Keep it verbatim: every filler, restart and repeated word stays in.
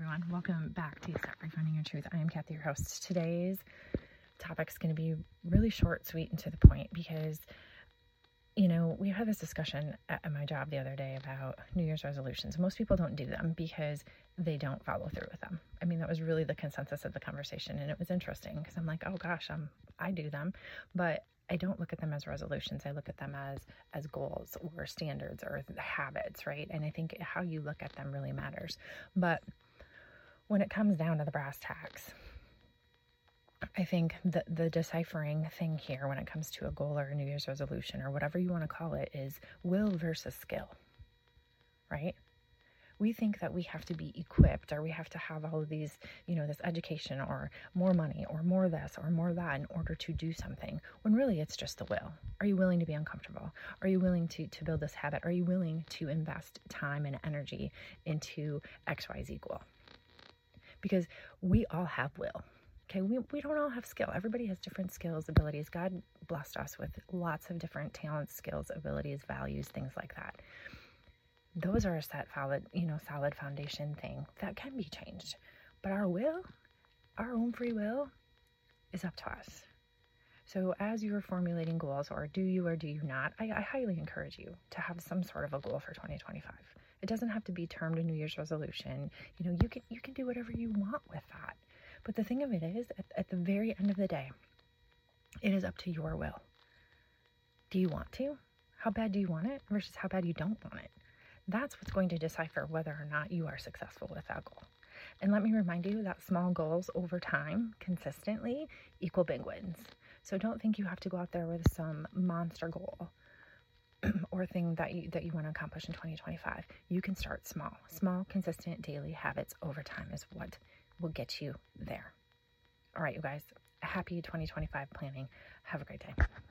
everyone. Welcome back to Step Free Finding Your Truth. I am Kathy, your host. Today's topic is going to be really short, sweet, and to the point because, you know, we had this discussion at my job the other day about New Year's resolutions. Most people don't do them because they don't follow through with them. I mean, that was really the consensus of the conversation, and it was interesting because I'm like, oh gosh, um, I do them, but I don't look at them as resolutions. I look at them as as goals or standards or habits, right? And I think how you look at them really matters. But when it comes down to the brass tacks, I think the, the deciphering thing here when it comes to a goal or a New Year's resolution or whatever you want to call it is will versus skill, right? We think that we have to be equipped or we have to have all of these, you know, this education or more money or more this or more that in order to do something, when really it's just the will. Are you willing to be uncomfortable? Are you willing to, to build this habit? Are you willing to invest time and energy into X Y Z goal? Because we all have will. Okay, we, we don't all have skill. Everybody has different skills, abilities. God blessed us with lots of different talents, skills, abilities, values, things like that. Those are a set solid, you know, solid foundation thing that can be changed. But our will, our own free will, is up to us. So as you're formulating goals, or do you or do you not, I, I highly encourage you to have some sort of a goal for twenty twenty-five. It doesn't have to be termed a New Year's resolution. You know, you can you can do whatever you want with that. But the thing of it is, at, at the very end of the day, it is up to your will. Do you want to? How bad do you want it versus how bad you don't want it? That's what's going to decipher whether or not you are successful with that goal. And let me remind you that small goals over time, consistently, equal big wins. So don't think you have to go out there with some monster goal or thing that you that you want to accomplish in twenty twenty-five. You can start small. Small, consistent, daily habits over time is what will get you there. All right, you guys, happy twenty twenty-five planning. Have a great day.